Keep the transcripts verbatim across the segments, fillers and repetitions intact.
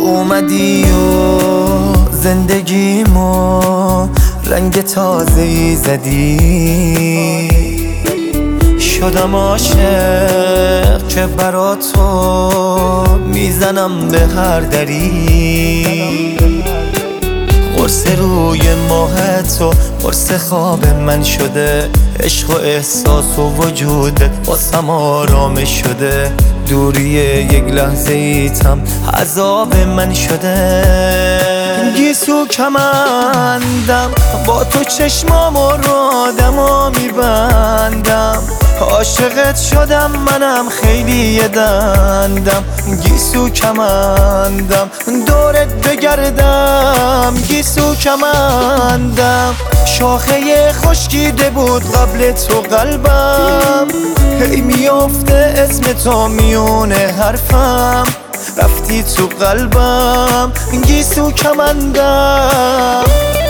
اومدی و زندگیمو رنگ تازه‌ای زدی، شدم عاشق که برا تو میزنم به هر دری. قرص روی ماه تو قرص خواب من شده، عشق و احساس و وجودت واسم آرامش شده. دوری یک لحظه ایتم عذاب من شده. گیسو کمندم با تو چشمامو رو آدما میبندم، عاشقت شدم منم خیلی دندم. گیسو کمندم دورت بگردم، گیسو کمندم شاخه خشکیده بود قبل تو قلبم، هی میافته اسم تو میونه حرفم، رفتی تو قلبم گیسو کمندم.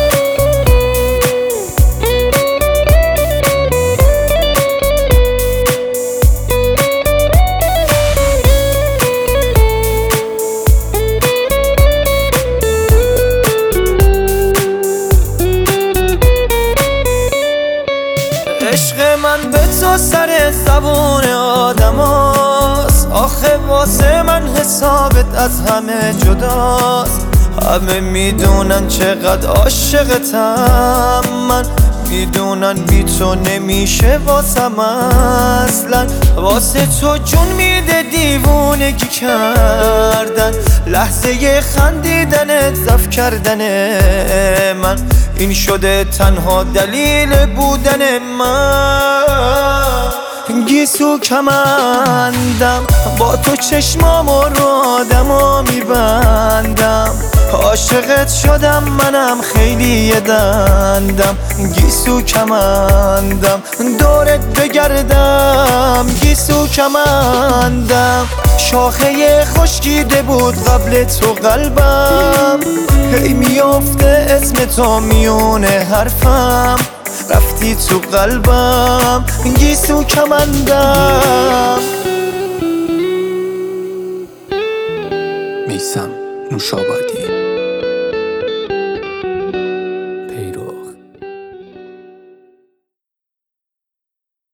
عشق من به تو سر زبون آدم هاست، آخه واسه من حسابت از همه جداست. همه میدونن چقدر عاشقتم من، میدونن بی تو نمیشه واسم اصلا. واسه تو جون میده دیوونگی کردن، لحظه خندیدنت زف کردن من، این شده تنها دلیل بودن من. گیسو کمندم با تو چشمامو رو آدما میبندم، عاشقت شدم منم خیلی دندم. گیسو کمندم دورت بگردم، گیسو کمندم شاخه خشکیده بود قبل تو قلبم، هی میافته اسم تو میونه حرفم، رفتی تو قلبم گیسو کمندم. میثم نوشابادی.